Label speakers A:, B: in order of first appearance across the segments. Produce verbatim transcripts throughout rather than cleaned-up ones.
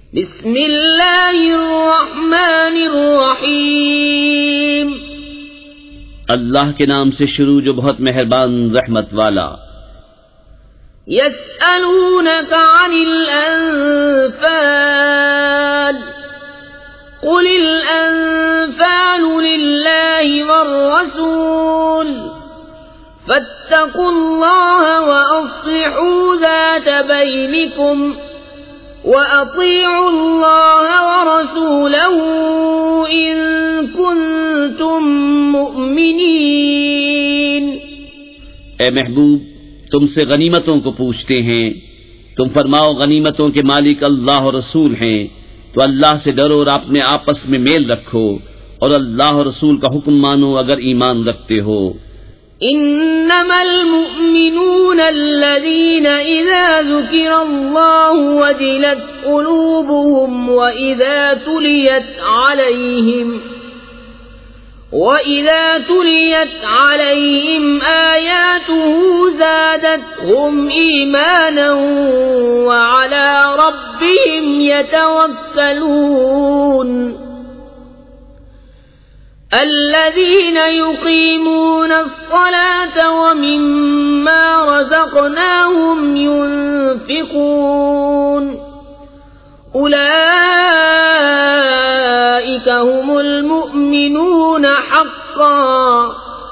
A: بسم اللہ الرحمن الرحیم،
B: اللہ کے نام سے شروع جو بہت مہربان رحمت والا۔
A: یسألونک عن الانفال قل الانفال للہ والرسول فاتقوا اللہ واصلحوا ذات بینکم وَأَطِيعُوا اللَّهَ وَرَسُولَهُ إِن كُنتُم مُّؤْمِنِينَ۔
B: اے محبوب، تم سے غنیمتوں کو پوچھتے ہیں، تم فرماؤ غنیمتوں کے مالک اللہ اور رسول ہیں، تو اللہ سے ڈرو اور اپنے آپس میں میل رکھو اور اللہ اور رسول کا حکم مانو اگر ایمان رکھتے ہو۔
A: انما المؤمنون الذين اذا ذكر الله وجلت قلوبهم واذا تليت عليهم واذا تليت عليهم آياته زادتهم ايمانا وعلى ربهم يتوكلون الذين يقيمون الصلاة ومما رزقناهم ينفقون أولئك هم المؤمنون حقا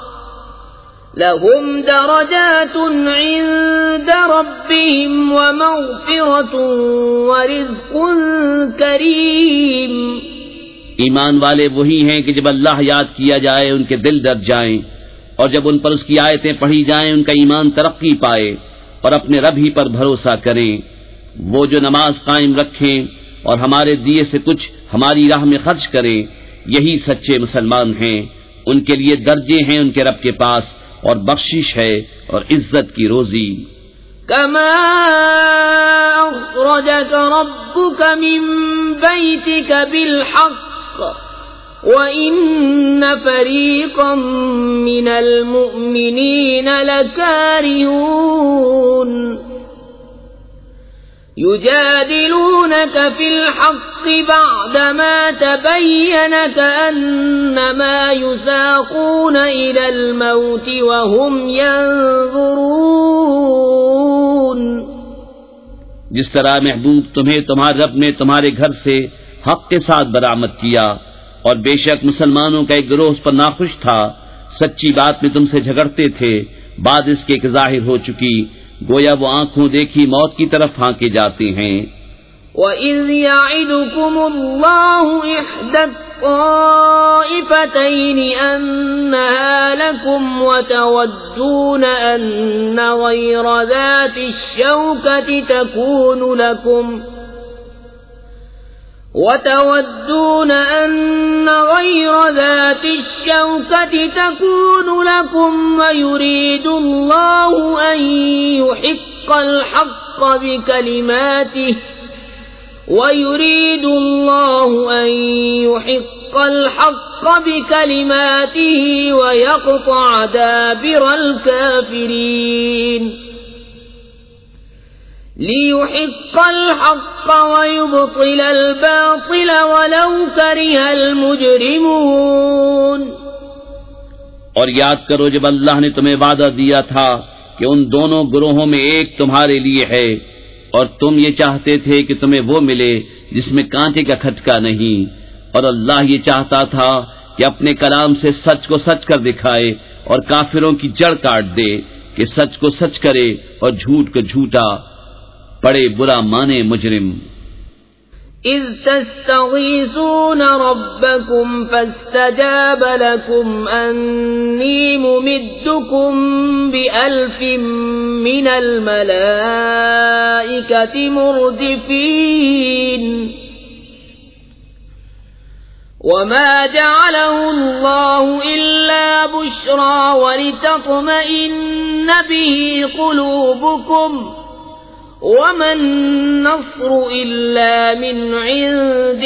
A: لهم درجات عند ربهم ومغفرة ورزق كريم۔
B: ایمان والے وہی ہیں کہ جب اللہ یاد کیا جائے ان کے دل ڈر جائیں، اور جب ان پر اس کی آیتیں پڑھی جائیں ان کا ایمان ترقی پائے اور اپنے رب ہی پر بھروسہ کریں۔ وہ جو نماز قائم رکھیں اور ہمارے دیے سے کچھ ہماری راہ میں خرچ کریں، یہی سچے مسلمان ہیں۔ ان کے لیے درجے ہیں ان کے رب کے پاس اور بخشش ہے اور عزت کی روزی۔
A: كما أخرجك ربك من بيتك بالحق وإن فريقا من المؤمنين لكارهون يجادلونك في الحق بعدما تبين كأنما يساقون إلى الموت وهم ينظرون۔
B: جس طرح محبوب تمہیں تمہارے رب نے تمہارے گھر سے حق کے ساتھ برآمد کیا، اور بے شک مسلمانوں کا ایک گروہ اس پر ناخوش تھا، سچی بات میں تم سے جھگڑتے تھے، بعد اس کے کہ ظاہر ہو چکی، گویا وہ آنکھوں دیکھی موت کی طرف پھانکے جاتے ہیں۔
A: وَإِذْ يَعِدُكُمُ اللَّهُ إِحْدَى الطَّائِفَتَيْنِ أَنَّهَا لَكُمْ وَتَوَدُّونَ أَنَّ غَيْرَ ذَاتِ الشَّوْكَةِ تَكُونُ لَكُمْ وَتَوَدُّونَ أَنَّ غَيْرَ ذَاتِ الشَّوْكَةِ تَكُونُ لَكُمْ وَيُرِيدُ اللَّهُ أَن يُحِقَّ الْحَقَّ بِكَلِمَاتِهِ وَيُرِيدُ اللَّهُ أَن يُحِقَّ الْحَقَّ بِكَلِمَاتِهِ وَيَقْطَعَ دَابِرَ الْكَافِرِينَ لِيُحِقَّ الْحَقَّ وَيُبْطِلَ الْبَاطِلَ وَلَوْ كَرِهَ الْمُجْرِمُونَ۔
B: اور یاد کرو جب اللہ نے تمہیں وعدہ دیا تھا کہ ان دونوں گروہوں میں ایک تمہارے لیے ہے، اور تم یہ چاہتے تھے کہ تمہیں وہ ملے جس میں کانٹے کا کھٹکا نہیں، اور اللہ یہ چاہتا تھا کہ اپنے کلام سے سچ کو سچ کر دکھائے اور کافروں کی جڑ کاٹ دے، کہ سچ کو سچ کرے اور جھوٹ کو جھوٹا، بڑے برا مانے مجرم۔
A: اذ تستغیثون ربکم فاستجاب لکم انی ممدکم بألف من الملائکۃ مردفین وما جعله الله إلا بشرى ولتطمئن به قلوبكم وما النصر إلا من عند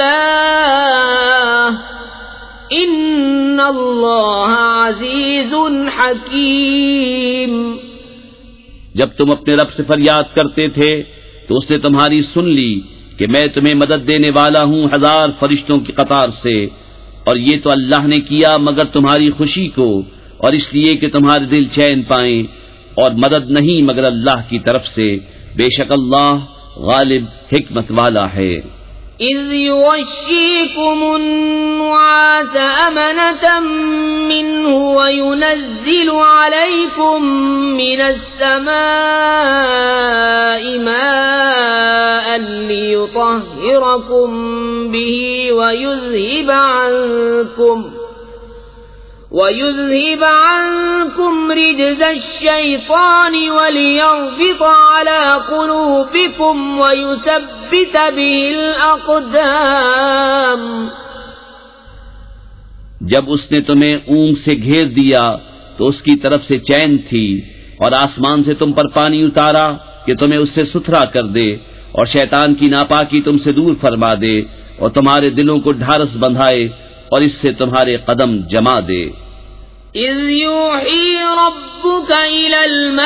A: الله إن الله عزيز حكيم۔
B: جب تم اپنے رب سے فریاد کرتے تھے تو اس نے تمہاری سن لی کہ میں تمہیں مدد دینے والا ہوں ہزار فرشتوں کی قطار سے، اور یہ تو اللہ نے کیا مگر تمہاری خوشی کو، اور اس لیے کہ تمہارے دل چین پائیں، اور مدد نہیں مگر اللہ کی طرف سے، بے شک اللہ غالب حکمت والا ہے۔
A: إذ يغشيكم النعاس أمنة منه وينزل عليكم من السماء ماء ليطهركم به ويذهب عنكم ويذهب عنكم رجز الشيطان وليربط على قلوبكم ويثبت به الأقدام۔
B: جب اس نے تمہیں اونگ سے گھیر دیا تو اس کی طرف سے چین تھی، اور آسمان سے تم پر پانی اتارا کہ تمہیں اس سے ستھرا کر دے، اور شیطان کی ناپاکی تم سے دور فرما دے، اور تمہارے دلوں کو ڈھارس بندھائے، اور اس سے تمہارے قدم جما دے۔
A: إذ يوحي ربك إلى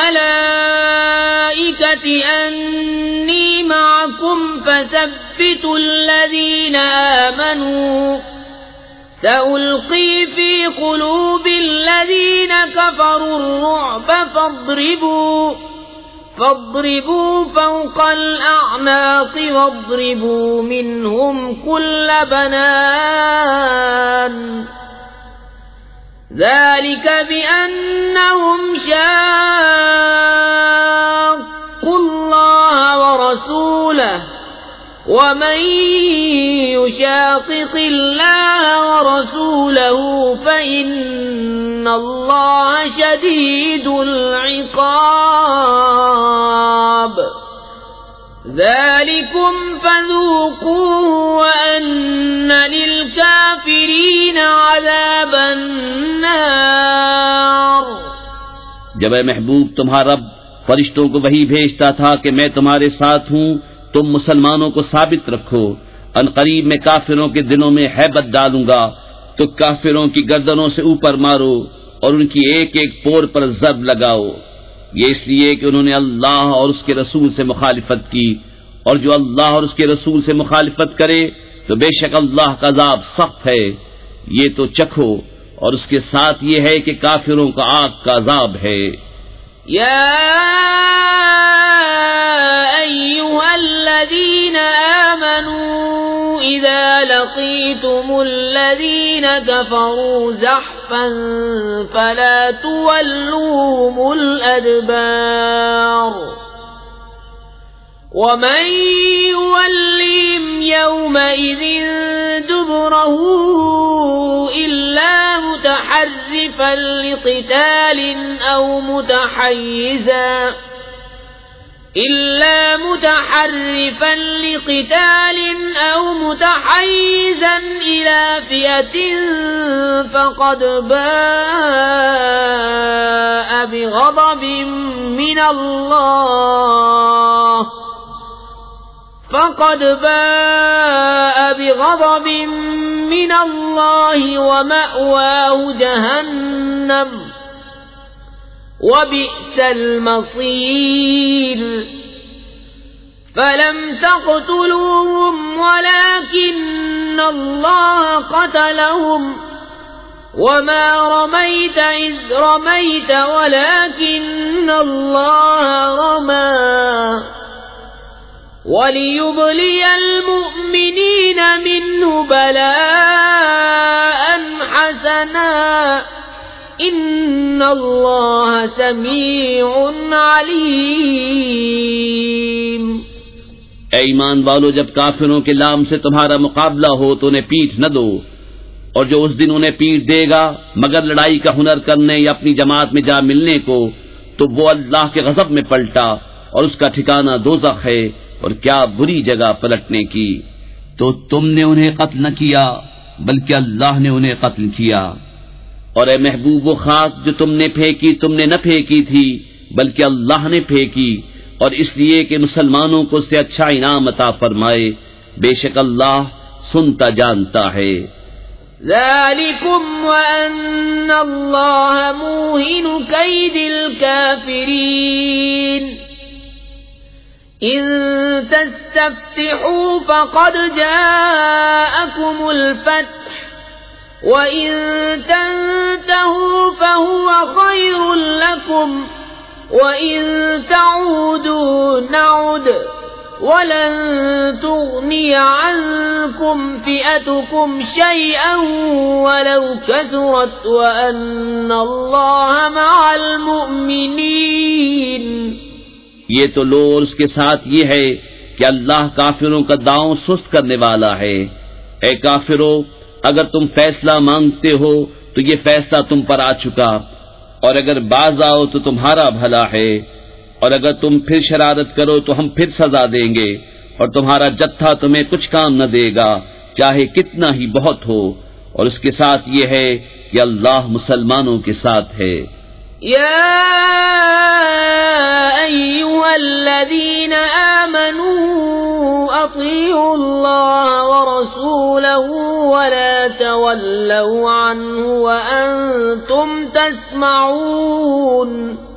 A: الملائكة أني معكم فثبتوا الذين آمنوا سألقي في قلوب الذين كفروا الرعب فاضربوا فاضربوا فوق الأعناق واضربوا منهم كل بنان ذلك بأنهم شاقوا الله ورسوله ومن يشاقق الله ورسوله فإن الله شديد العقاب ذلكم فذوقوه وأن للكافرين عذاب النار۔
B: جب اے محبوب تمہارا رب فرشتوں کو وحی بھیجتا تھا کہ میں تمہارے ساتھ ہوں، تم مسلمانوں کو ثابت رکھو، ان قریب میں کافروں کے دلوں میں ہیبت ڈالوں گا، تو کافروں کی گردنوں سے اوپر مارو اور ان کی ایک ایک پور پر ضرب لگاؤ، یہ اس لیے کہ انہوں نے اللہ اور اس کے رسول سے مخالفت کی، اور جو اللہ اور اس کے رسول سے مخالفت کرے تو بے شک اللہ کا عذاب سخت ہے، یہ تو چکھو، اور اس کے ساتھ یہ ہے کہ کافروں کا آگ کا عذاب ہے۔
A: یا ایھا الذین آمنوا اذا لقیتم الذین کفروا زحفا فلا تولوهم الادبار ومن يولهم يومئذ دبره إلا متحرفا لقتال أو متحيزا إلا متحرفا لقتال أو متحيزا إلى فئة فقد باء بغضب من الله فقد باء بغضب من الله ومأواه جهنم وبئس المصير فلم تقتلوهم ولكن الله قتلهم وما رميت إذ رميت ولكن الله رمى وَلِيُبْلِيَ الْمُؤْمِنِينَ مِنْهُ بَلَاءً حَسَنًا إِنَّ اللَّهَ سَمِيعٌ عَلِيمٌ۔
B: اے ایمان والو، جب کافروں کے لام سے تمہارا مقابلہ ہو تو انہیں پیٹھ نہ دو، اور جو اس دن انہیں پیٹھ دے گا مگر لڑائی کا ہنر کرنے یا اپنی جماعت میں جا ملنے کو، تو وہ اللہ کے غضب میں پلٹا، اور اس کا ٹھکانہ دوزخ ہے، اور کیا بری جگہ پلٹنے کی۔ تو تم نے انہیں قتل نہ کیا بلکہ اللہ نے انہیں قتل کیا، اور اے محبوب وہ خاک جو تم نے پھینکی تم نے نہ پھینکی تھی بلکہ اللہ نے پھینکی، اور اس لیے کہ مسلمانوں کو اس سے اچھا انعام عطا فرمائے، بے شک اللہ سنتا جانتا ہے۔
A: ذَلِكُمْ وَأَنَّ اللَّهَ مُوهِنُ كَيْدِ الْكَافِرِينَ۔ إن تستفتحوا فقد جاءكم الفتح وإن تنتهوا فهو خير لكم وإن تعودوا نعد ولن تغني عنكم فئتكم شيئا ولو كثرت وأن الله مع المؤمنين.
B: یہ تو لو اور اس کے ساتھ یہ ہے کہ اللہ کافروں کا داؤں سست کرنے والا ہے. اے کافرو، اگر تم فیصلہ مانگتے ہو تو یہ فیصلہ تم پر آ چکا، اور اگر باز آؤ تو تمہارا بھلا ہے، اور اگر تم پھر شرارت کرو تو ہم پھر سزا دیں گے، اور تمہارا جتھا تمہیں کچھ کام نہ دے گا چاہے کتنا ہی بہت ہو. اور اس کے ساتھ یہ ہے کہ اللہ مسلمانوں کے ساتھ ہے.
A: يا أيها الذين آمنوا أطيعوا الله ورسوله ولا تولوا عنه وأنتم تسمعون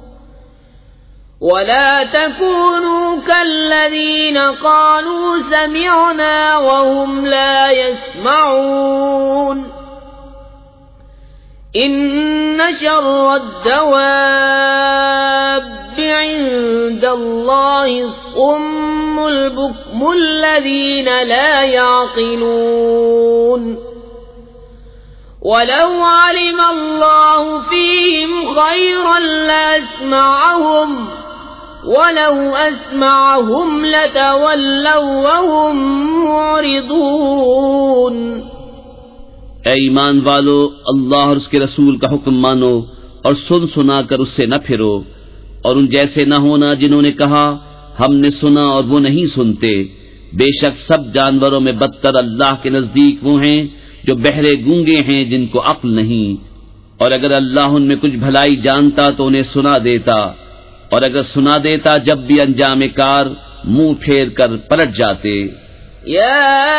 A: ولا تكونوا كالذين قالوا سمعنا وهم لا يسمعون إن شر الدواب عند الله الصم البكم الذين لا يعقلون ولو علم الله فيهم خيرا لأسمعهم ولو أسمعهم لتولوا وهم معرضون.
B: اے ایمان والو، اللہ اور اس کے رسول کا حکم مانو اور سن سنا کر اس سے نہ پھرو، اور ان جیسے نہ ہونا جنہوں نے کہا ہم نے سنا اور وہ نہیں سنتے. بے شک سب جانوروں میں بدتر اللہ کے نزدیک وہ ہیں جو بہرے گونگے ہیں جن کو عقل نہیں. اور اگر اللہ ان میں کچھ بھلائی جانتا تو انہیں سنا دیتا، اور اگر سنا دیتا جب بھی انجام کار منہ پھیر کر پلٹ جاتے.
A: يا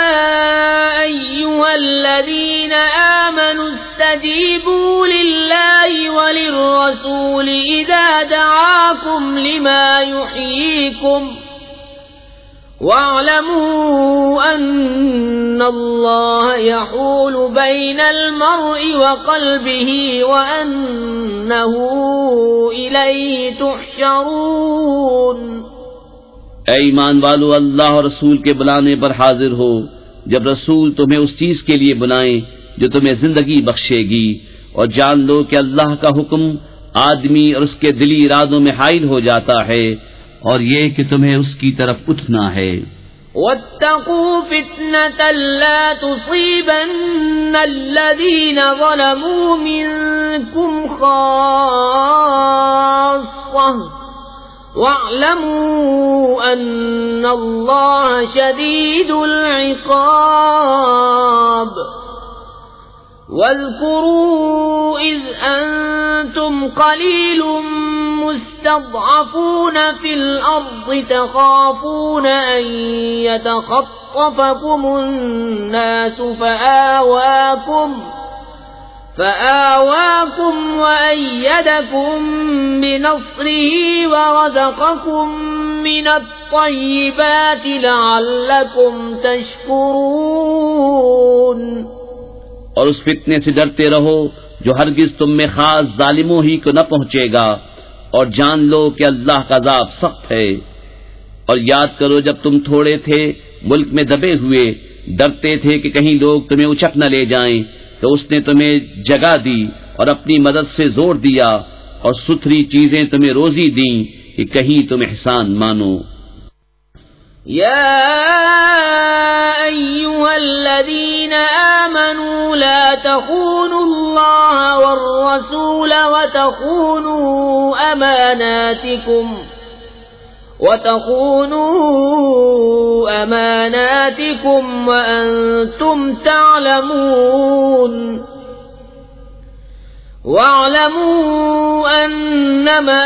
A: أيها الذين آمنوا استجيبوا لله وللرسول إذا دعاكم لما يحييكم واعلموا أن الله يحول بين المرء وقلبه وأنه إليه تحشرون.
B: اے ایمان والو، اللہ اور رسول کے بلانے پر حاضر ہو جب رسول تمہیں اس چیز کے لیے بلائیں جو تمہیں زندگی بخشے گی، اور جان لو کہ اللہ کا حکم آدمی اور اس کے دلی ارادوں میں حائل ہو جاتا ہے، اور یہ کہ تمہیں اس کی طرف اٹھنا ہے.
A: واتقوا فتنة لا تصيبن الذين ظلموا منكم خاصة واعلموا أن الله شديد العقاب. واذكروا إذ أنتم قليل مستضعفون في الأرض تخافون أن يتخطفكم الناس فآواكم فآواكم وأيدكم بنصره ورزقكم من الطيبات لعلكم تشكرون.
B: اور اس فتنے سے ڈرتے رہو جو ہرگز تم میں خاص ظالموں ہی کو نہ پہنچے گا، اور جان لو کہ اللہ کا عذاب سخت ہے. اور یاد کرو جب تم تھوڑے تھے، ملک میں دبے ہوئے، ڈرتے تھے کہ کہیں لوگ تمہیں اچک نہ لے جائیں، تو اس نے تمہیں جگہ دی اور اپنی مدد سے زور دیا، اور ستھری چیزیں تمہیں روزی دیں کہ کہیں تم احسان مانو.
A: يا أيها الذين آمنوا لا تخونوا الله والرسول وتخونوا أماناتكم وتخونوا أماناتكم وأنتم تعلمون. واعلموا أنما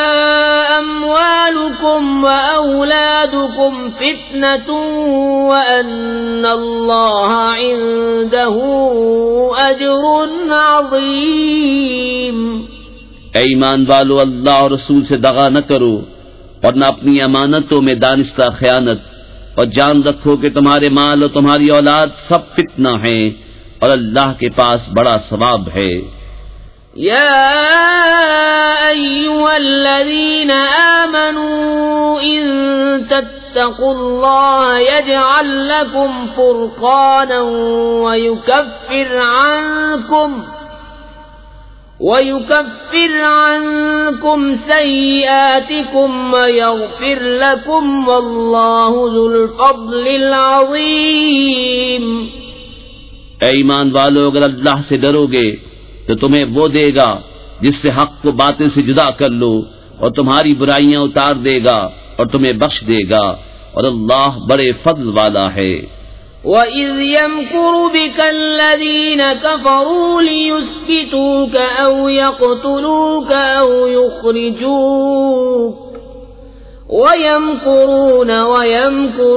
A: أموالكم وأولادكم فتنة وأن الله عنده أجر عظيم.
B: اے ایمان والو، اللہ اور رسول سے دغا نہ کرو، اور نہ اپنی امانتوں میں دانستہ خیانت، اور جان رکھو کہ تمہارے مال اور تمہاری اولاد سب فتنہ ہیں، اور اللہ کے پاس بڑا ثواب ہے۔
A: يا أيها الذين آمنوا إن تتقوا الله يجعل لكم فرقانا ويكفر عنكم ويكفر عنكم سيئاتكم ويغفر لكم والله ذو الفضل العظيم۔
B: اے ایمان والو، اگر اللہ سے ڈرو گے تو تمہیں وہ دے گا جس سے حق کو باطل سے جدا کر لو، اور تمہاری برائیاں اتار دے گا اور تمہیں بخش دے گا، اور اللہ بڑے فضل والا ہے۔
A: وَإِذْ يَمْكُرُ بِكَ الَّذِينَ كَفَرُوا لِيُثْبِتُوكَ أَوْ يَقْتُلُوكَ أَوْ يُخْرِجُوكَ وَيَمْكُرُونَ وَيَمْكُرُ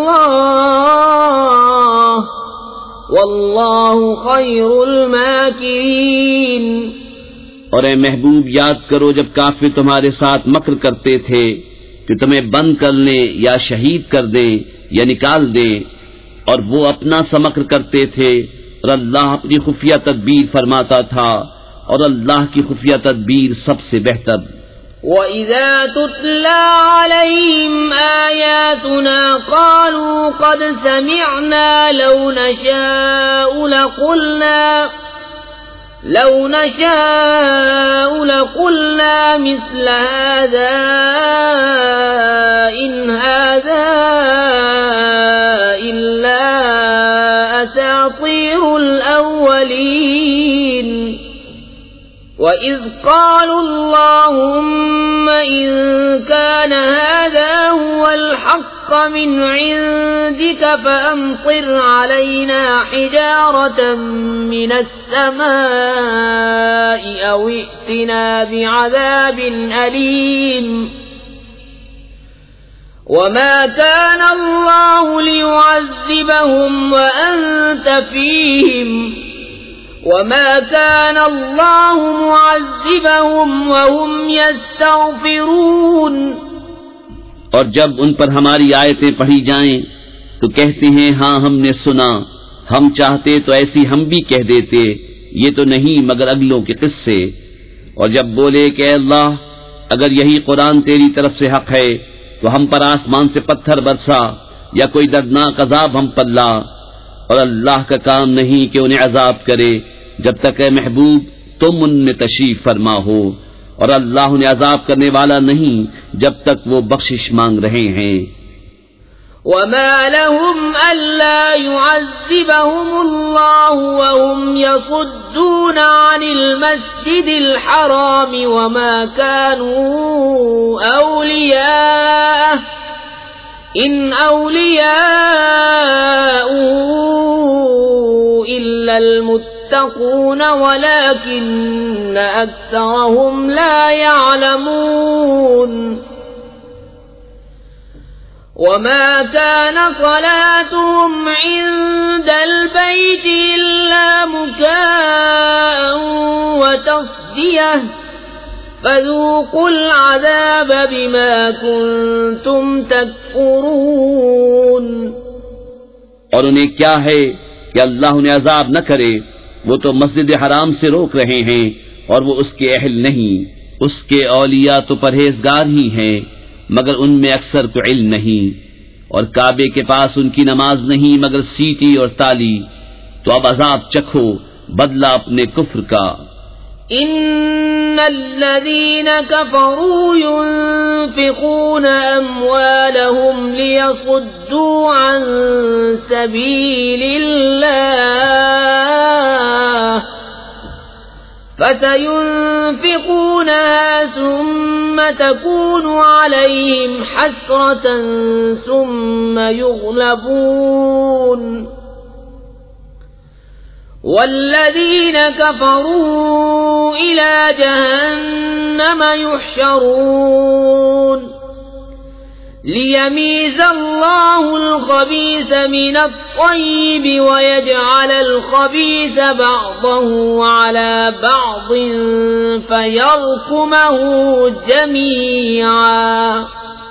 A: اللَّهُ وَاللَّهُ خَيْرُ الْمَاكِرِينَ۔
B: اور اے محبوب، یاد کرو جب کافر تمہارے ساتھ مکر کرتے تھے کہ تمہیں بند کر لیں یا شہید کر دیں یا نکال دیں، اور وہ اپنا سا مکر کرتے تھے، اور اللہ اپنی خفیہ تدبیر فرماتا تھا، اور اللہ کی خفیہ تدبیر سب سے بہتر۔
A: وَإِذَا تُتْلَى عَلَيْهِمْ آيَاتُنَا قَالُوا قَدْ سَمِعْنَا لَوْ نَشَاءُ لَقُلْنَا لَوْ نَشَاءُ لَقُلْنَا مِثْلَ هَذَا إِنْ هَذَا إِلَّا أَسَاطِيرُ الْأَوَّلِينَ۔ وَإِذْ قَالُوا اللَّهُمَّ إِن كَانَ هَذَا هُوَ الْحَقَّ مِنْ عِندِكَ فَأَمْطِرْ عَلَيْنَا حِجَارَةً مِّنَ السَّمَاءِ أَوْ ائْتِنَا بِعَذَابٍ أَلِيمٍ۔ وَمَا كَانَ اللَّهُ لِيُعَذِّبَهُمْ وَأَنْتَ فِيهِمْ وَمَا كَانَ اللَّهُ مُعَذِّبَهُمْ وَهُمْ يَسْتَغْفِرُونَ۔
B: اور جب ان پر ہماری آیتیں پڑھی جائیں تو کہتے ہیں ہاں ہم نے سنا، ہم چاہتے تو ایسی ہم بھی کہہ دیتے، یہ تو نہیں مگر اگلوں کے قصے۔ اور جب بولے کہ اے اللہ، اگر یہی قرآن تیری طرف سے حق ہے تو ہم پر آسمان سے پتھر برسا یا کوئی دردناک عذاب ہم پر لا، اور اللہ کا کام نہیں کہ انہیں عذاب کرے جب تک اے محبوب تم ان میں تشریف فرما ہو، اور اللہ انہیں عذاب کرنے والا نہیں جب تک وہ بخشش مانگ رہے ہیں۔
A: وَمَا لَهُمْ أَلَّا يُعَذِّبَهُمُ اللَّهُ وَهُمْ يَصُدُّونَ عَنِ الْمَسْجِدِ الْحَرَامِ وَمَا كَانُوا أَوْلِيَاءَهُ إِنْ أَوْلِيَاؤُهُ إِلَّا الْمُتَّقُونَ وَلَكِنَّ أَكْثَرَهُمْ لَا يَعْلَمُونَ۔ وَمَا كَانَ صَلَاتُهُمْ عِندَ الْبَيْتِ إِلَّا مُكَاءً وَتَصْدِيَةً فَذُوقُوا الْعَذَابَ بِمَا كُنتُمْ تَكْفُرُونَ۔
B: اور انہیں کیا ہے کہ اللہ انہیں عذاب نہ کرے، وہ تو مسجد حرام سے روک رہے ہیں اور وہ اس کے اہل نہیں، اس کے اولیاء تو پرہیزگار ہی ہیں مگر ان میں اکثر کو علم نہیں، اور کعبے کے پاس ان کی نماز نہیں مگر سیٹی اور تالی، تو اب عذاب چکھو بدلہ اپنے کفر کا۔
A: ان الذين كفروا ينفقون اموالهم ليصدوا عن سبيل الله فسينفقونها ثم تكون عليهم حسرة ثم يغلبون والذين كفروا إلى جهنم يحشرون ليميز الله الخبيث من الطيب ويجعل الخبيث بعضه على بعض فيركمه جميعا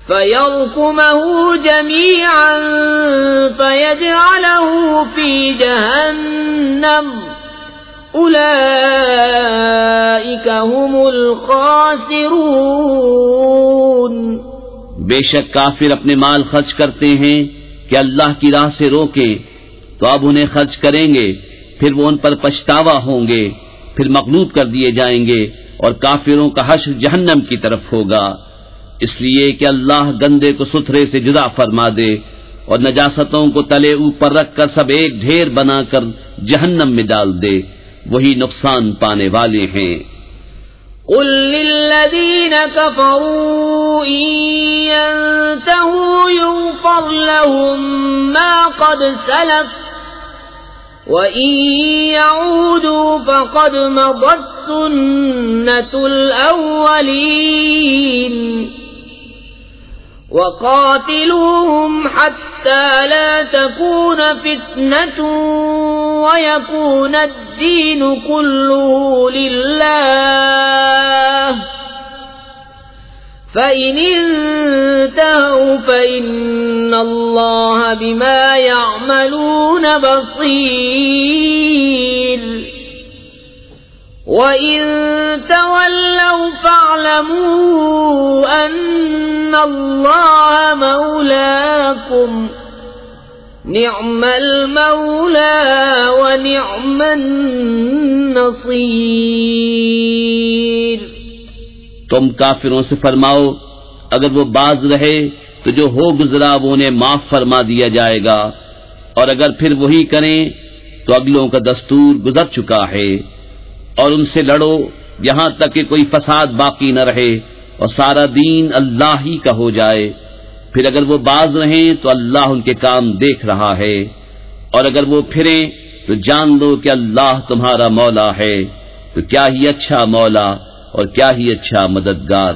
A: فيركمه جميعا فيجعله في جهنم أولئك هم الخاسرون۔
B: بے شک کافر اپنے مال خرچ کرتے ہیں کہ اللہ کی راہ سے روکیں، تو اب انہیں خرچ کریں گے، پھر وہ ان پر پچھتاوا ہوں گے، پھر مغلوب کر دیے جائیں گے، اور کافروں کا حشر جہنم کی طرف ہوگا، اس لیے کہ اللہ گندے کو ستھرے سے جدا فرما دے اور نجاستوں کو تلے اوپر رکھ کر سب ایک ڈھیر بنا کر جہنم میں ڈال دے، وہی نقصان پانے والے ہیں۔
A: قل للذین کفروا ان ينتهوا یغفر لهم ما قد سلف وَإِن يَعُودُوا فَقَدْ مَضَتْ سُنَّةُ الْأَوَّلِينَ وَقَاتِلُوهُمْ حَتَّى لَا تَكُونَ فِتْنَةٌ وَيَكُونَ الدِّينُ كُلُّهُ لِلَّهِ فَإِنِ انتهوا فَإِنَّ اللَّهَ بِمَا يَعْمَلُونَ بَصِيرٌ وَإِن تَوَلَّوْا فَاعْلَمُوا أَنَّ اللَّهَ مَوْلَاكُمْ نِعْمَ الْمَوْلَى وَنِعْمَ النَّصِيرُ۔
B: تم کافروں سے فرماؤ اگر وہ باز رہے تو جو ہو گزرا وہ انہیں معاف فرما دیا جائے گا، اور اگر پھر وہی کریں تو اگلوں کا دستور گزر چکا ہے، اور ان سے لڑو یہاں تک کہ کوئی فساد باقی نہ رہے اور سارا دین اللہ ہی کا ہو جائے، پھر اگر وہ باز رہیں تو اللہ ان کے کام دیکھ رہا ہے، اور اگر وہ پھریں تو جان دو کہ اللہ تمہارا مولا ہے، تو کیا ہی اچھا مولا اور کیا ہی اچھا مددگار۔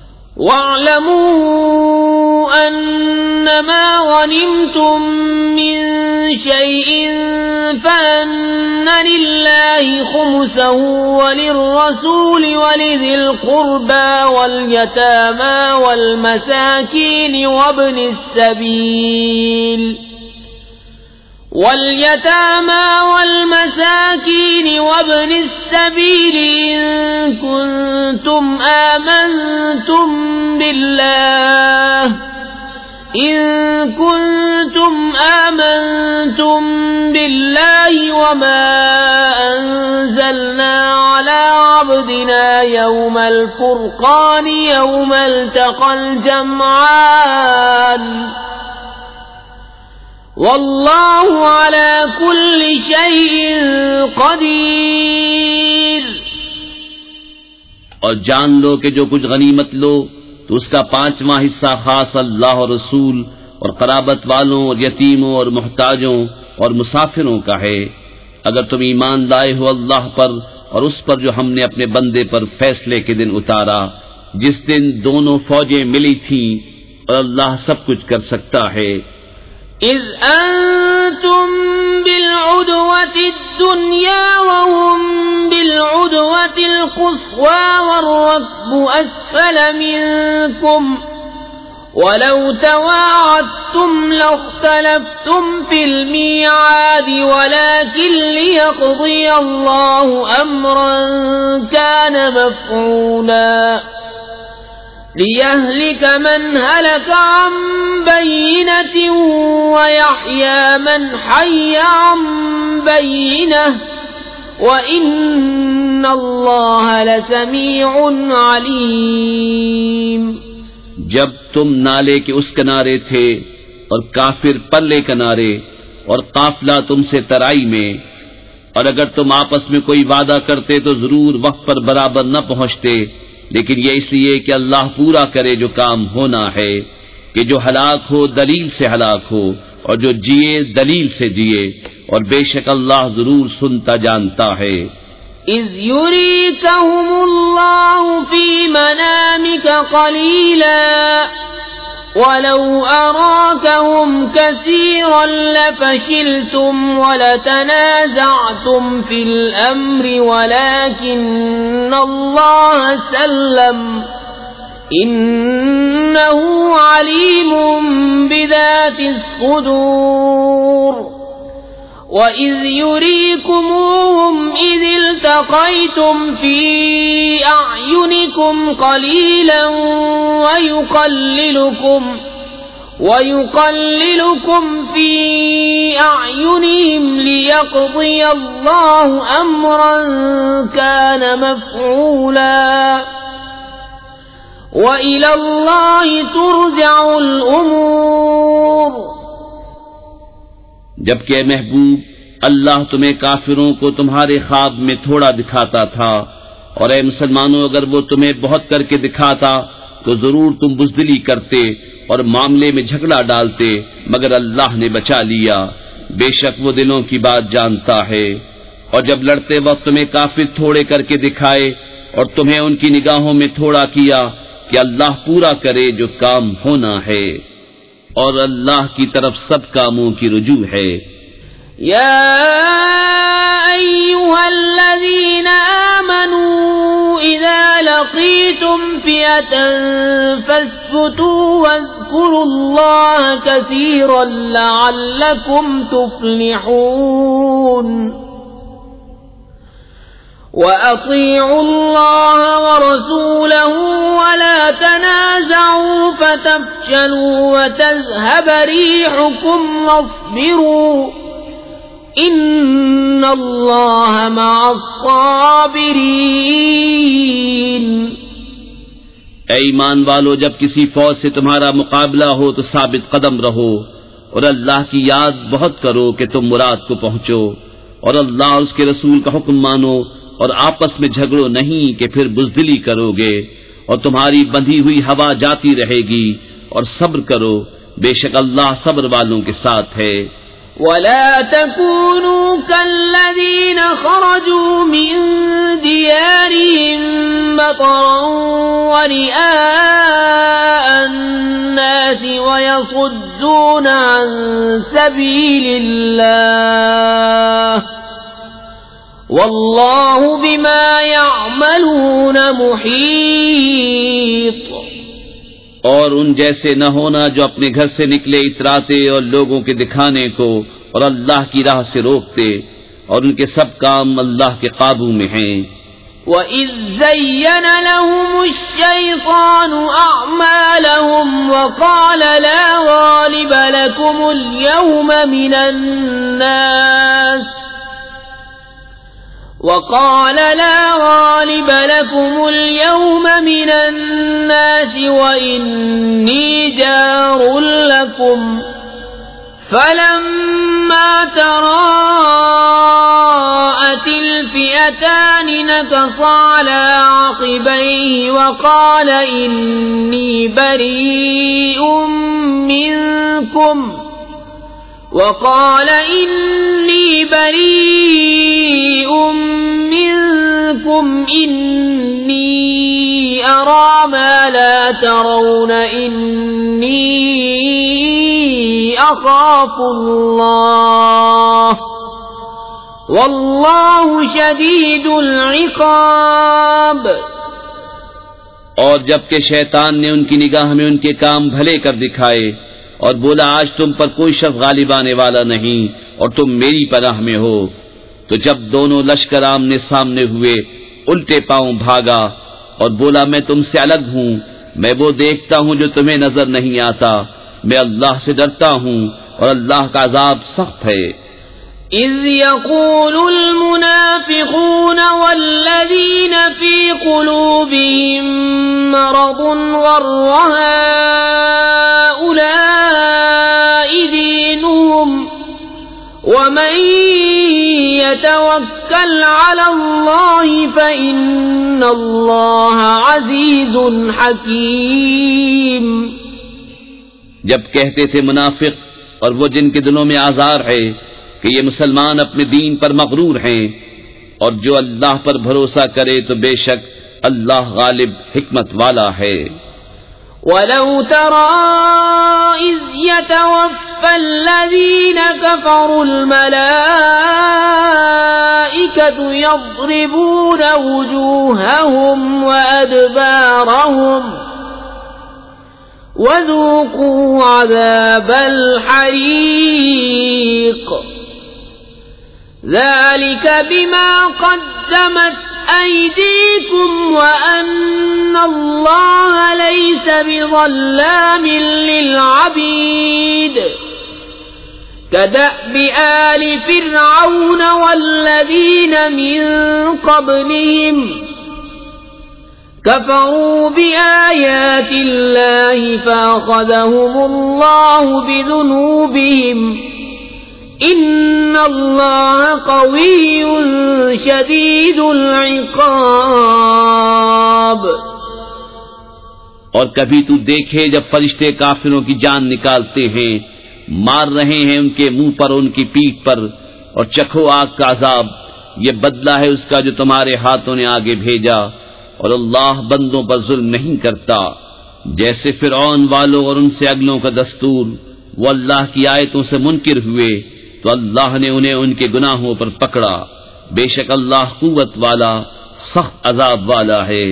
A: وَاعْلَمُوا أَنَّمَا غَنِمْتُم مِّن شَيْءٍ فَأَنَّ لِلَّهِ خُمُسَهُ وَلِلرَّسُولِ وَلِذِي الْقُرْبَى وَالْيَتَامَى وَالْمَسَاكِينِ وَابْنِ السَّبِيلِ واليتامى والمساكين وابن السبيل إن كنتم آمنتم بالله إن كنتم آمنتم بالله وما أنزلنا على عبدنا يوم الفرقان يوم التقى الجمعان واللہ علی کل شیء قدیر۔
B: اور جان لو کہ جو کچھ غنیمت لو تو اس کا پانچواں حصہ خاص اللہ اور رسول اور قرابت والوں اور یتیموں اور محتاجوں اور مسافروں کا ہے، اگر تم ایمان لائے ہو اللہ پر اور اس پر جو ہم نے اپنے بندے پر فیصلے کے دن اتارا، جس دن دونوں فوجیں ملی تھیں، اور اللہ سب کچھ کر سکتا ہے۔
A: اذ انتم بالعدوة الدنيا وهم بالعدوة القصوى والركب اسفل منكم ولو تواعدتم لاختلفتم في الميعاد ولكن ليقضي الله امرا كان مفعولا لِيَهْلِكَ مَنْ هَلَكَ عَنْ بَيِّنَةٍ وَيَحْيَى مَنْ حَيَّ عَنْ بَيِّنَةٍ وَإِنَّ اللَّهَ لَسَمِيعٌ عَلِيمٌ۔
B: جب تم نالے کے اس کنارے تھے اور کافر پرلے کنارے اور قافلہ تم سے ترائی میں، اور اگر تم آپس میں کوئی وعدہ کرتے تو ضرور وقت پر برابر نہ پہنچتے، لیکن یہ اس لیے کہ اللہ پورا کرے جو کام ہونا ہے، کہ جو ہلاک ہو دلیل سے ہلاک ہو اور جو جیے دلیل سے جیے، اور بے شک اللہ ضرور سنتا جانتا ہے۔
A: اذ یریکہم اللہ فی منامک قلیلا وَلَوْ أَرَاكَهُمْ كَثِيرًا لَفَشِلْتُمْ وَلَتَنَازَعْتُمْ فِي الْأَمْرِ وَلَكِنَّ اللَّهَ سَلَّمَ إنه عليم بذات الصدور وإذ يريكموهم إذ التقيتم في أعينكم قليلا ويقللكم ويقللكم في أعينهم ليقضي الله أمرا كان مفعولا وإلى الله ترجع الأمور.
B: جبکہ اے محبوب اللہ تمہیں کافروں کو تمہارے خواب میں تھوڑا دکھاتا تھا، اور اے مسلمانوں اگر وہ تمہیں بہت کر کے دکھاتا تو ضرور تم بزدلی کرتے اور معاملے میں جھگڑا ڈالتے، مگر اللہ نے بچا لیا، بے شک وہ دلوں کی بات جانتا ہے. اور جب لڑتے وقت تمہیں کافر تھوڑے کر کے دکھائے اور تمہیں ان کی نگاہوں میں تھوڑا کیا کہ اللہ پورا کرے جو کام ہونا ہے، اور اللہ کی طرف سب کاموں کی رجوع ہے.
A: یا ایھا الذین آمنوا اذا لقیتم فئة فاثبتوا واذکروا اللہ کثیرا لعلکم تفلحون. وَأَطِيعُوا اللَّهَ وَرَسُولَهُ وَلَا تَنَازَعُوا فَتَفْشَلُوا وَتَذْهَبَ رِيحُكُمْ وَاصْبِرُوا إِنَّ اللَّهَ مَعَ الصَّابِرِينَ.
B: اے ایمان والو، جب کسی فوج سے تمہارا مقابلہ ہو تو ثابت قدم رہو اور اللہ کی یاد بہت کرو کہ تم مراد کو پہنچو، اور اللہ اور اس کے رسول کا حکم مانو، اور آپس میں جھگڑو نہیں کہ پھر بزدلی کرو گے، اور تمہاری بندھی ہوئی ہوا جاتی رہے گی، اور صبر کرو، بے شک اللہ صبر والوں کے ساتھ ہے.
A: وَلَا تَكُونُوا كَالَّذِينَ خَرَجُوا مِن دِيَارِهِم بَطَرًا وَرِئَاءَ النَّاسِ وَيَصُدُّونَ عَن سَبِيلِ اللَّهِ واللہ بما یعملون محیط.
B: اور ان جیسے نہ ہونا جو اپنے گھر سے نکلے اتراتے اور لوگوں کے دکھانے کو اور اللہ کی راہ سے روکتے، اور ان کے سب کام اللہ کے قابو میں ہیں.
A: وَإِذْ زَيَّنَ لَهُمُ الشَّيْطَانُ أَعْمَالَهُمْ وَقَالَ لَا غَالِبَ لَكُمُ الْيَوْمَ مِنَ النَّاسِ وقال لا غالب لكم اليوم من الناس وإني جار لكم فلما تراءت الفئتان نكص على عقبيه وقال إني بريء منكم وقال إني بريء منكم إني أرى ما لا ترون إني أخاف الله والله شديد العقاب.
B: اور جبکہ شیطان نے ان کی نگاہ میں ان کے کام بھلے کر دکھائے اور بولا آج تم پر کوئی شخص غالب آنے والا نہیں اور تم میری پناہ میں ہو، تو جب دونوں لشکر آمنے سامنے ہوئے الٹے پاؤں بھاگا اور بولا میں تم سے الگ ہوں، میں وہ دیکھتا ہوں جو تمہیں نظر نہیں آتا، میں اللہ سے ڈرتا ہوں اور اللہ کا عذاب سخت ہے.
A: اذ يقول المنافقون والذين في قلوبهم مرض غر هؤلاء دينهم ومن يتوكل على الله فإن الله عزيز حكيم.
B: جب کہتے تھے منافق اور وہ جن کے دلوں میں آزار ہے کہ یہ مسلمان اپنے دین پر مغرور ہیں، اور جو اللہ پر بھروسہ کرے تو بے شک اللہ غالب حکمت والا ہے.
A: وَلَوْ تَرَى إِذْ يَتَوَفَّى الَّذِينَ كَفَرُوا الْمَلَائِكَةُ يَضْرِبُونَ وُجُوهَهُمْ وَأَدْبَارَهُمْ وذوقوا عذاب الحريق ذلك بما قدمت أيديكم وأن الله ليس بظلام للعبيد كدأب آل فرعون والذين من قبلهم كفروا بآيات الله فأخذهم الله بذنوبهم إن الله قوي شديد العقاب.
B: اور کبھی تو دیکھے جب فرشتے کافروں کی جان نکالتے ہیں، مار رہے ہیں ان کے منہ پر، ان کی پیٹھ پر، اور چکھو آگ کا عذاب، یہ بدلہ ہے اس کا جو تمہارے ہاتھوں نے آگے بھیجا، اور اللہ بندوں پر ظلم نہیں کرتا. جیسے فرعون والوں اور ان سے اگلوں کا دستور، وہ اللہ کی آیتوں سے منکر ہوئے تو اللہ نے انہیں ان کے گناہوں پر پکڑا. بے شک اللہ قوت والا، سخت عذاب والا ہے.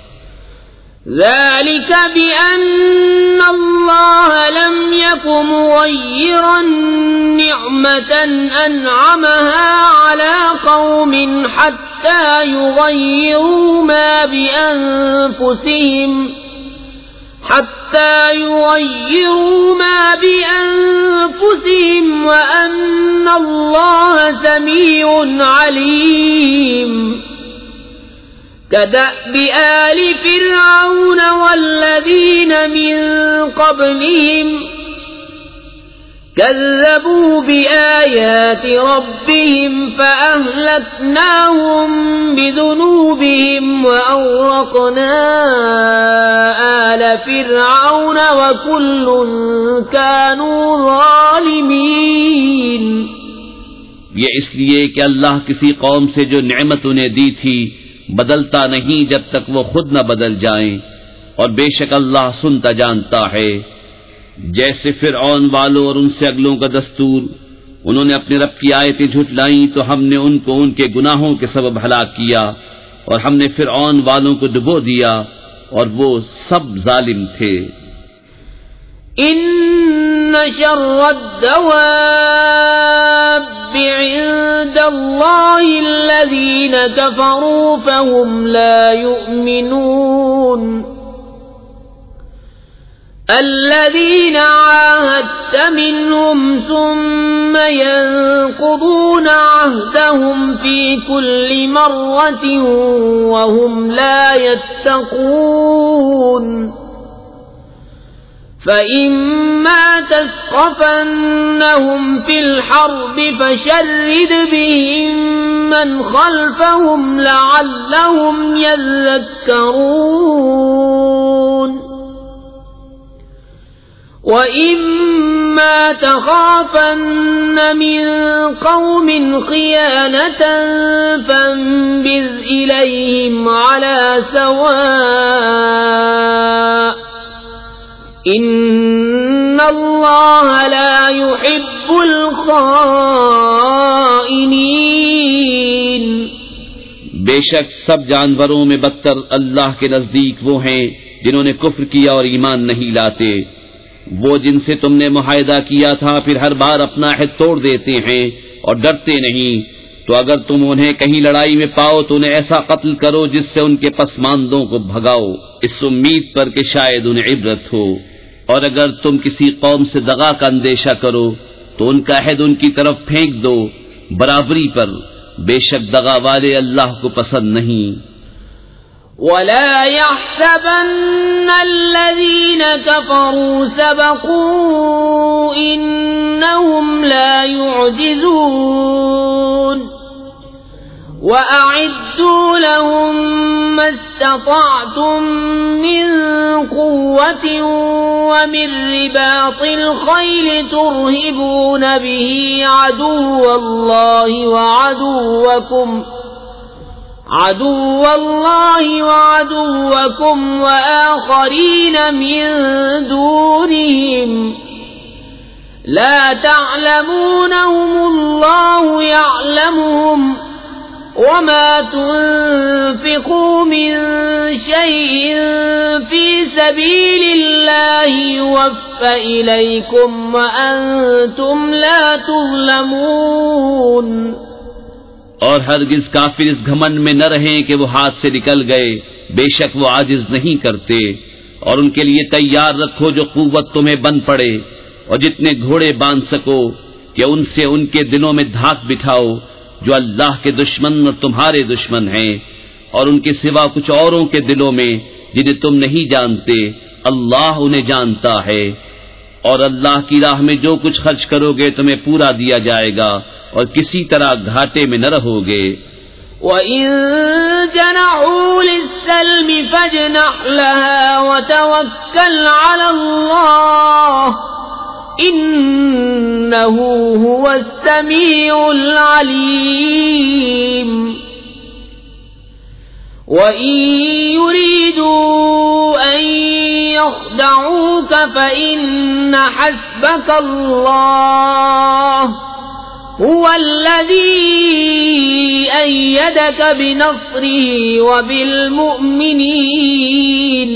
A: ذلك بأن الله لم يكن مغيرا نعمة أنعمها على قوم حتى يغيروا ما بأنفسهم حتى يغيروا ما بأنفسهم وأن الله سميع عليم. كدأب آل فرعون والذين من قبلهم كذبوا بآيات ربهم فأهلكناهم بذنوبهم وأغرقنا آل فرعون وكل كانوا ظالمين.
B: یہ اس لیے کہ اللہ کسی قوم سے جو نعمت انہیں دی تھی بدلتا نہیں جب تک وہ خود نہ بدل جائیں، اور بے شک اللہ سنتا جانتا ہے. جیسے فرعون والوں اور ان سے اگلوں کا دستور، انہوں نے اپنے رب کی آیتیں جھٹلائیں تو ہم نے ان کو ان کے گناہوں کے سبب ہلاک کیا، اور ہم نے فرعون والوں کو ڈبو دیا اور وہ سب ظالم تھے.
A: ان شر الدواب عند الله الذين كفروا فهم لا يؤمنون. الذين عاهدت منهم ثم ينقضون عهدهم في كل مرة وهم لا يتقون. فإما تثقفنهم في الحرب فشرد بهم من خلفهم لعلهم يذكرون. وإما تخافن من قوم خيانة فانبذ إليهم على سواء ان اللہ لا يحب الخائنین.
B: بے شک سب جانوروں میں بدتر اللہ کے نزدیک وہ ہیں جنہوں نے کفر کیا اور ایمان نہیں لاتے، وہ جن سے تم نے معاہدہ کیا تھا پھر ہر بار اپنا عہد توڑ دیتے ہیں اور ڈرتے نہیں. تو اگر تم انہیں کہیں لڑائی میں پاؤ تو انہیں ایسا قتل کرو جس سے ان کے پسماندوں کو بھگاؤ، اس امید پر کہ شاید انہیں عبرت ہو. اور اگر تم کسی قوم سے دغا کا اندیشہ کرو تو ان کا عہد ان کی طرف پھینک دو برابری پر، بے شک دغا والے اللہ کو پسند نہیں.
A: ولا يحسبن الذين كفروا سبقوا إنهم لا يعجزون. وأعدوا لهم ما استطعتم من قوة ومن رباط الخيل ترهبون به عدو الله وعدوكم عدو الله وعدوكم وآخرين من دونهم لا تعلمونهم الله يعلمهم وما تنفقوا من شيء في سبيل الله يوفى إليكم وأنتم لا تظلمون۔
B: اور ہرگز کافر اس گھمنڈ میں نہ رہیں کہ وہ ہاتھ سے نکل گئے، بے شک وہ عاجز نہیں کرتے۔ اور ان کے لیے تیار رکھو جو قوت تمہیں بن پڑے، اور جتنے گھوڑے باندھ سکو کہ ان سے ان کے دلوں میں دھاک بٹھاؤ جو اللہ کے دشمن اور تمہارے دشمن ہیں، اور ان کے سوا کچھ اوروں کے دلوں میں جنہیں تم نہیں جانتے، اللہ انہیں جانتا ہے۔ اور اللہ کی راہ میں جو کچھ خرچ کرو گے تمہیں پورا دیا جائے گا، اور کسی طرح گھاٹے میں نہ رہو گے۔
A: وَإِن جَنَحُوا لِلسَّلْمِ فَاجْنَحْ لَهَا وَتَوَكَّلْ عَلَى اللَّهِ إِنَّهُ هُوَ السَّمِيعُ الْعَلِيمُ۔ وَإِن يُرِيدُوا أَن يَخْدَعُوكَ فَإِنَّ حَسْبَكَ اللَّهُ هُوَ الَّذِي أَيَّدَكَ بِنَصْرِهِ وَبِالْمُؤْمِنِينَ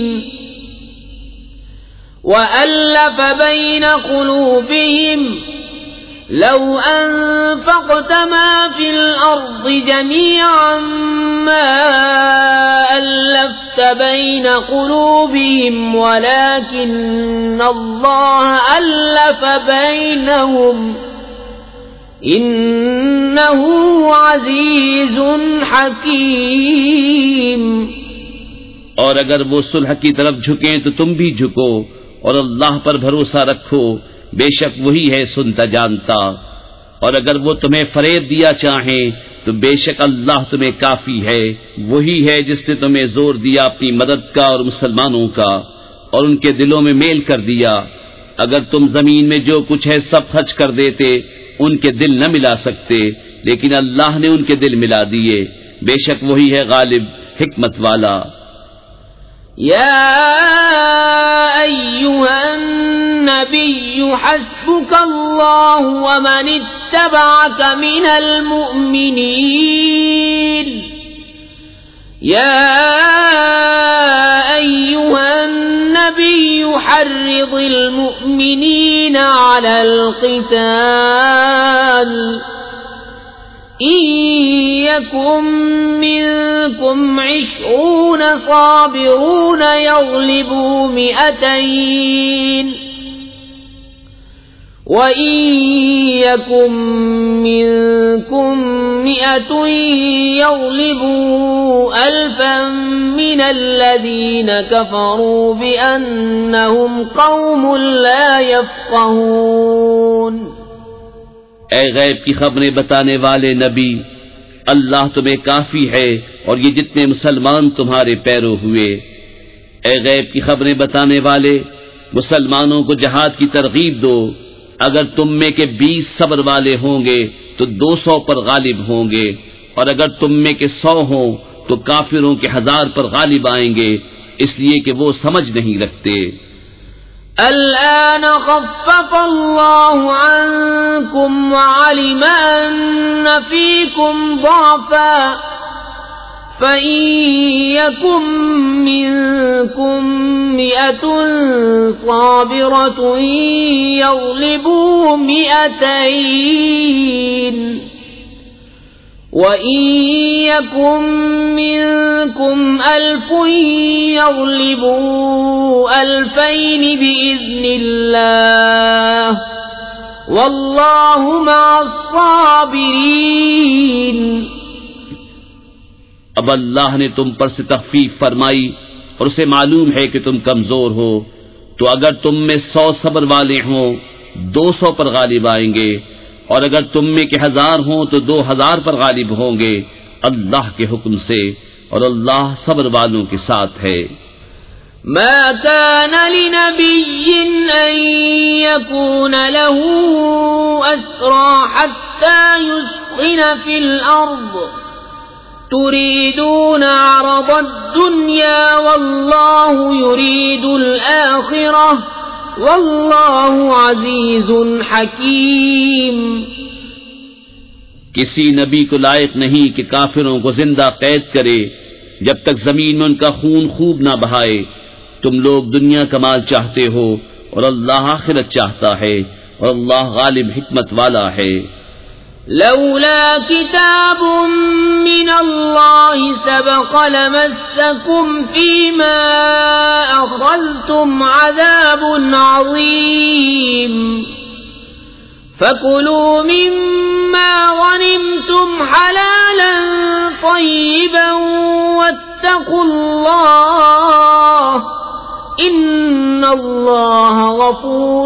A: وَأَلَّفَ بَيْنَ قُلُوبِهِمْ لَوْ أَنفَقْتَ مَا فِي الْأَرْضِ جَمِيعًا مَا أَلَّفْتَ بَيْنَ قُلُوبِهِمْ وَلَكِنَّ اللَّهَ أَلَّفَ بَيْنَهُمْ إِنَّهُ عَزِيزٌ حَكِيمٌ۔
B: اور اگر وہ صلح کی طرف جھکیں تو تم بھی جھکو، اور اللہ پر بھروسہ رکھو، بے شک وہی ہے سنتا جانتا۔ اور اگر وہ تمہیں فریب دیا چاہیں تو بے شک اللہ تمہیں کافی ہے، وہی ہے جس نے تمہیں زور دیا اپنی مدد کا اور مسلمانوں کا، اور ان کے دلوں میں میل کر دیا۔ اگر تم زمین میں جو کچھ ہے سب خرچ کر دیتے ان کے دل نہ ملا سکتے، لیکن اللہ نے ان کے دل ملا دیے، بے شک وہی ہے غالب حکمت والا۔
A: یا ایھا النبی حسبک اللہ ومن اتبعک من المؤمنین۔ یا ایھا النبی حرض المؤمنین علی القتال إن يكن منكم عشرون صابرون يغلبوا مئتين وإن يكن منكم مئة يغلبوا ألفا من الذين كفروا بأنهم قوم لا يفقهون۔
B: اے غیب کی خبریں بتانے والے نبی، اللہ تمہیں کافی ہے اور یہ جتنے مسلمان تمہارے پیرو ہوئے۔ اے غیب کی خبریں بتانے والے، مسلمانوں کو جہاد کی ترغیب دو۔ اگر تم میں کے بیس صبر والے ہوں گے تو دو سو پر غالب ہوں گے، اور اگر تم میں کے سو ہوں تو کافروں کے ہزار پر غالب آئیں گے، اس لیے کہ وہ سمجھ نہیں رکھتے۔
A: الآن خفف الله عنكم وعلم أن فيكم ضعفا فإن يكن منكم مئة صابرة يغلبوا مئتين وَإِن يَكُن مِّنكُمْ أَلْفٌ يَغْلِبُوا أَلْفَيْنِ بِإِذْنِ اللَّهِ وَاللَّهُ مَعَ الصَّابِرِينَ۔
B: اب اللہ نے تم پر سے تخفیف فرمائی اور اسے معلوم ہے کہ تم کمزور ہو، تو اگر تم میں سو صبر والے ہوں دو سو پر غالب آئیں گے، اور اگر تم میں کے ہزار ہوں تو دو ہزار پر غالب ہوں گے اللہ کے حکم سے، اور اللہ صبر والوں کے ساتھ ہے۔
A: ما كان لنبي أن يكون له أسرى حتى يسخن في الأرض تريدون عرض الدنيا والله يريد الآخرة واللہ عزیز حکیم۔
B: کسی نبی کو لائق نہیں کہ کافروں کو زندہ قید کرے جب تک زمین میں ان کا خون خوب نہ بہائے. تم لوگ دنیا کا مال چاہتے ہو اور اللہ آخرت چاہتا ہے اور اللہ غالب حکمت والا ہے.
A: لولا كتاب من الله سبق لمسكم فيما أخذتم عذاب عظيم فكلوا مما غنمتم حلالا طيبا واتقوا الله إن الله غفور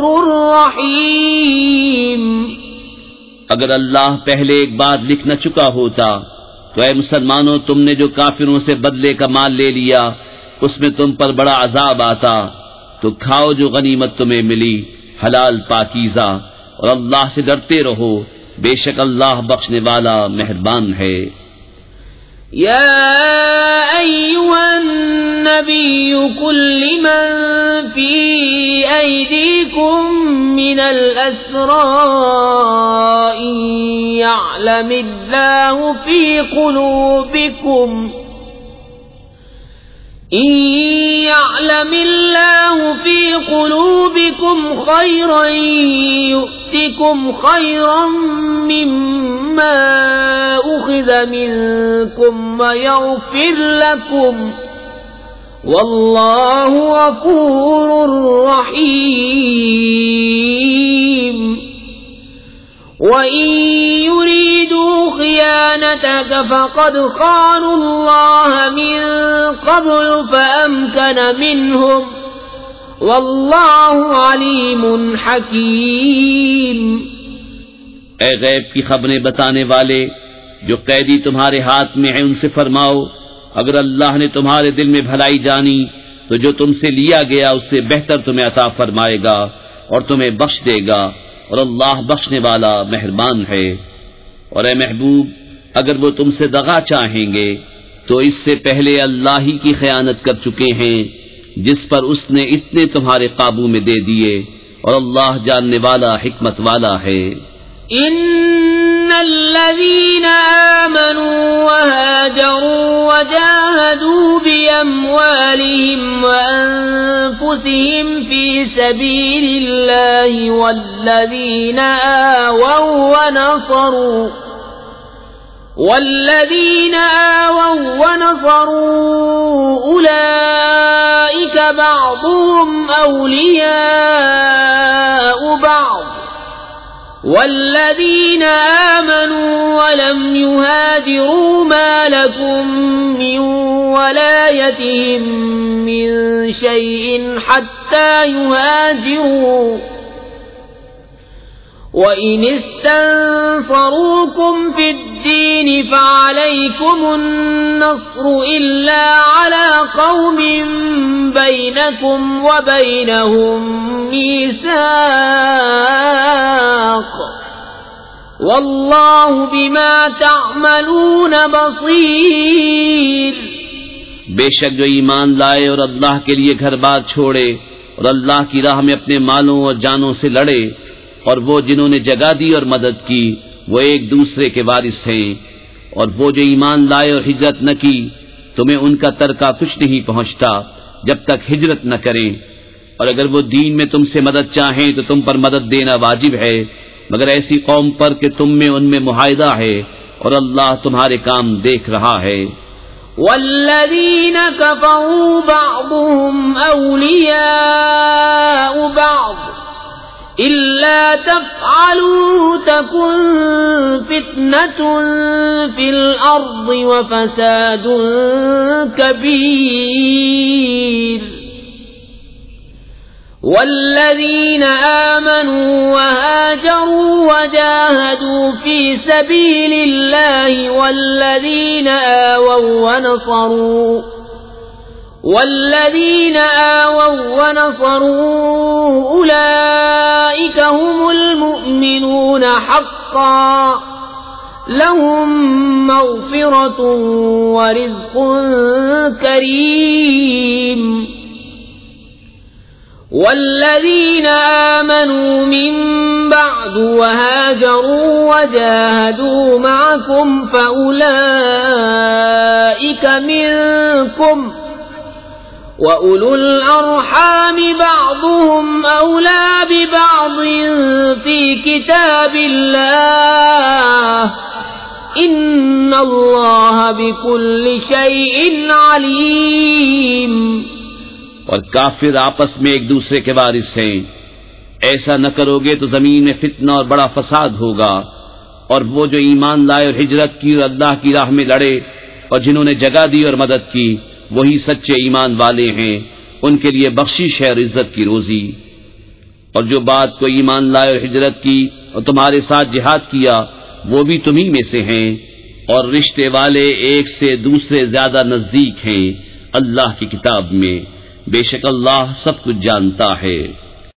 A: رحيم.
B: اگر اللہ پہلے ایک بات لکھ نہ چکا ہوتا تو اے مسلمانوں تم نے جو کافروں سے بدلے کا مال لے لیا اس میں تم پر بڑا عذاب آتا. تو کھاؤ جو غنیمت تمہیں ملی حلال پاکیزہ اور اللہ سے ڈرتے رہو بے شک اللہ بخشنے والا مہربان ہے.
A: يا أيها النبي قل لمن في أيديكم من الأسرى إن يعلم الله في قلوبكم إن يعلم الله في قلوبكم خيرا يؤتكم خيرا مما أخذ منكم ويغفر لكم والله غفور رحيم. وَإِن يُرِيدُوا خِيَانَتَكَ فَقَدْ خَانُوا اللَّهَ مِن قَبْلُ فَأَمْكَنَ مِنْهُمْ وَاللَّهُ عَلِيمٌ حَكِيمٌ.
B: اے غیب کی خبریں بتانے والے جو قیدی تمہارے ہاتھ میں ہیں ان سے فرماؤ اگر اللہ نے تمہارے دل میں بھلائی جانی تو جو تم سے لیا گیا اس سے بہتر تمہیں عطا فرمائے گا اور تمہیں بخش دے گا اور اللہ بخشنے والا مہربان ہے. اور اے محبوب اگر وہ تم سے دغا چاہیں گے تو اس سے پہلے اللہ ہی کی خیانت کر چکے ہیں جس پر اس نے اتنے تمہارے قابو میں دے دیے اور اللہ جاننے والا حکمت والا ہے.
A: ان الذين آمنوا وهاجروا وجاهدوا بأموالهم وأنفسهم في سبيل الله والذين آووا ونصروا والذين آووا ونصروا أولئك بعضهم أولياء بعض والذين آمنوا ولم يهاجروا ما لكم من ولايتهم من شيء حتى يهاجروا وإن استنصروكم في الدين فعليكم النصر إلا على قوم بينكم وبينهم ميثاق والله بما تعملون بصير.
B: بے شک جو ایمان لائے اور اللہ کے لیے گھر بار چھوڑے اور اللہ کی راہ میں اپنے مالوں اور جانوں سے لڑے اور وہ جنہوں نے جگہ دی اور مدد کی وہ ایک دوسرے کے وارث ہیں. اور وہ جو ایمان لائے اور ہجرت نہ کی تمہیں ان کا ترکہ کچھ نہیں پہنچتا جب تک ہجرت نہ کریں. اور اگر وہ دین میں تم سے مدد چاہیں تو تم پر مدد دینا واجب ہے مگر ایسی قوم پر کہ تم میں ان میں معاہدہ ہے اور اللہ تمہارے کام دیکھ رہا ہے.
A: والذین کفروا بعضهم اولیاء بعض إلا تفعلوا تكن فتنة في الأرض وفساد كبير. والذين آمنوا وهاجروا وجاهدوا في سبيل الله والذين آووا ونصروا والذين آووا ونصروا أولئك هم المؤمنون حقا لهم مغفرة ورزق كريم. والذين آمنوا من بعد وهاجروا وجاهدوا معكم فأولئك منكم وَأُولُو الْأَرْحَامِ بَعْضُهُمْ أَوْلَى بِبَعْضٍ فِي كِتَابِ اللَّهِ إِنَّ اللَّهَ بِكُلِّ شَيْءٍ عَلِيمٌ۔
B: اور کافر آپس میں ایک دوسرے کے وارث ہیں، ایسا نہ کرو گے تو زمین میں فتنہ اور بڑا فساد ہوگا، اور وہ جو ایمان لائے اور ہجرت کی اور اللہ کی راہ میں لڑے اور جنہوں نے جگہ دی اور مدد کی وہی سچے ایمان والے ہیں، ان کے لیے بخشش ہے اور عزت کی روزی۔ اور جو بات کو ایمان لائے اور ہجرت کی اور تمہارے ساتھ جہاد کیا وہ بھی تمہیں میں سے ہیں، اور رشتے والے ایک سے دوسرے زیادہ نزدیک ہیں اللہ کی کتاب میں، بے شک اللہ سب کچھ جانتا ہے۔